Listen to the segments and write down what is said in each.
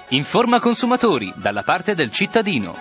Informa consumatori, dalla parte del cittadino.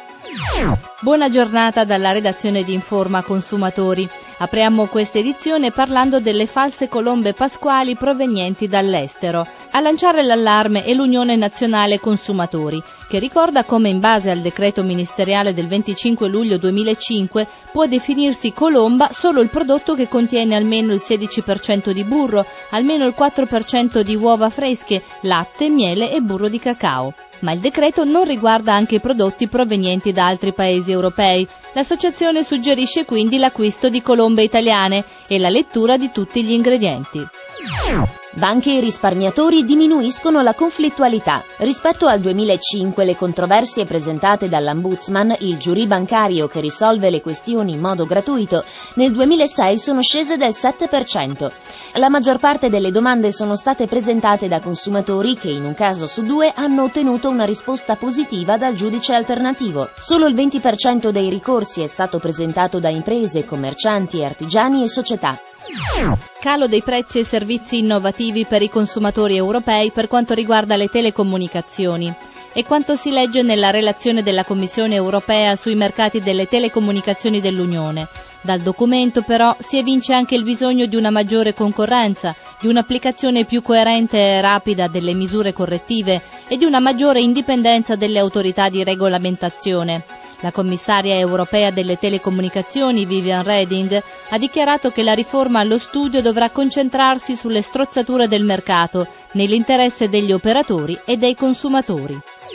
Buona giornata dalla redazione di Informa Consumatori. Apriamo questa edizione parlando delle false colombe pasquali provenienti dall'estero. A lanciare l'allarme è l'Unione Nazionale Consumatori, che ricorda come in base al decreto ministeriale del 25 luglio 2005 può definirsi colomba solo il prodotto che contiene almeno il 16% di burro, almeno il 4% di uova fresche, latte, miele e burro di cacao. Ma il decreto non riguarda anche i prodotti provenienti da altri paesi europei. L'associazione suggerisce quindi l'acquisto di colombe italiane e la lettura di tutti gli ingredienti. Banche e risparmiatori diminuiscono la conflittualità. Rispetto al 2005 le controversie presentate dall'Ombudsman, il giurì bancario che risolve le questioni in modo gratuito, nel 2006 sono scese del 7%. La maggior parte delle domande sono state presentate da consumatori che in un caso su due hanno ottenuto una risposta positiva dal giudice alternativo. Solo il 20% dei ricorsi è stato presentato da imprese, commercianti, artigiani e società. Calo dei prezzi e servizi innovativi per i consumatori europei per quanto riguarda le telecomunicazioni. E quanto si legge nella relazione della Commissione europea sui mercati delle telecomunicazioni dell'Unione. Dal documento però si evince anche il bisogno di una maggiore concorrenza, di un'applicazione più coerente e rapida delle misure correttive e di una maggiore indipendenza delle autorità di regolamentazione. La commissaria europea delle telecomunicazioni, Viviane Reding, ha dichiarato che la riforma allo studio dovrà concentrarsi sulle strozzature del mercato, nell'interesse degli operatori e dei consumatori.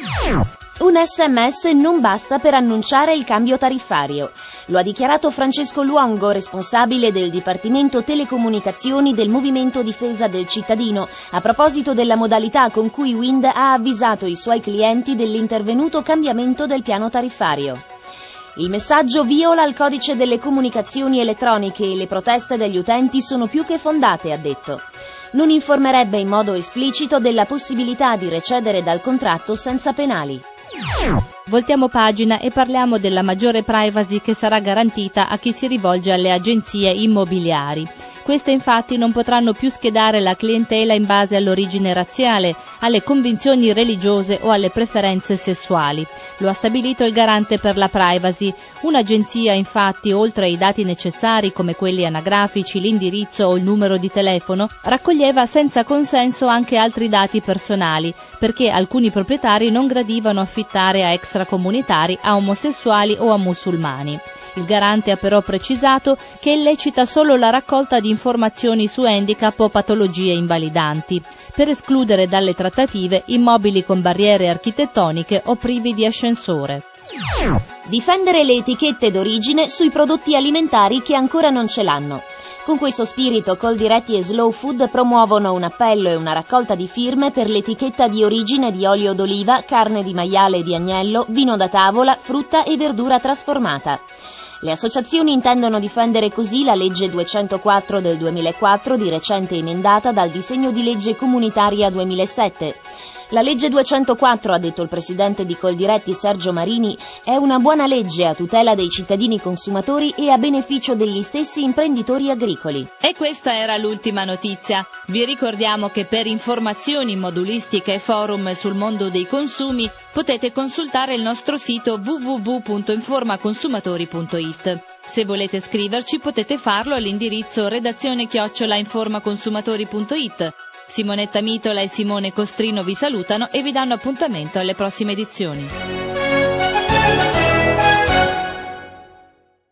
Un SMS non basta per annunciare il cambio tariffario. Lo ha dichiarato Francesco Luongo, responsabile del Dipartimento Telecomunicazioni del Movimento Difesa del Cittadino, a proposito della modalità con cui Wind ha avvisato i suoi clienti dell'intervenuto cambiamento del piano tariffario. Il messaggio viola il codice delle comunicazioni elettroniche e le proteste degli utenti sono più che fondate, ha detto. Non informerebbe in modo esplicito della possibilità di recedere dal contratto senza penali. Voltiamo pagina e parliamo della maggiore privacy che sarà garantita a chi si rivolge alle agenzie immobiliari. Queste infatti non potranno più schedare la clientela in base all'origine razziale, alle convinzioni religiose o alle preferenze sessuali. Lo ha stabilito il garante per la privacy. Un'agenzia infatti, oltre ai dati necessari come quelli anagrafici, l'indirizzo o il numero di telefono, raccoglieva senza consenso anche altri dati personali, perché alcuni proprietari non gradivano affittare a extracomunitari, a omosessuali o a musulmani. Il garante ha però precisato che è illecita solo la raccolta di informazioni su handicap o patologie invalidanti, per escludere dalle trattative immobili con barriere architettoniche o privi di ascensore. Difendere le etichette d'origine sui prodotti alimentari che ancora non ce l'hanno. Con questo spirito Coldiretti e Slow Food promuovono un appello e una raccolta di firme per l'etichetta di origine di olio d'oliva, carne di maiale e di agnello, vino da tavola, frutta e verdura trasformata. Le associazioni intendono difendere così la legge 204 del 2004, di recente emendata dal disegno di legge comunitaria 2007. La legge 204, ha detto il presidente di Coldiretti Sergio Marini, è una buona legge a tutela dei cittadini consumatori e a beneficio degli stessi imprenditori agricoli. E questa era l'ultima notizia. Vi ricordiamo che per informazioni, modulistica e forum sul mondo dei consumi potete consultare il nostro sito www.informaconsumatori.it. Se volete scriverci potete farlo all'indirizzo redazione@informaconsumatori.it. Simonetta Mitola e Simone Costrino vi salutano e vi danno appuntamento alle prossime edizioni.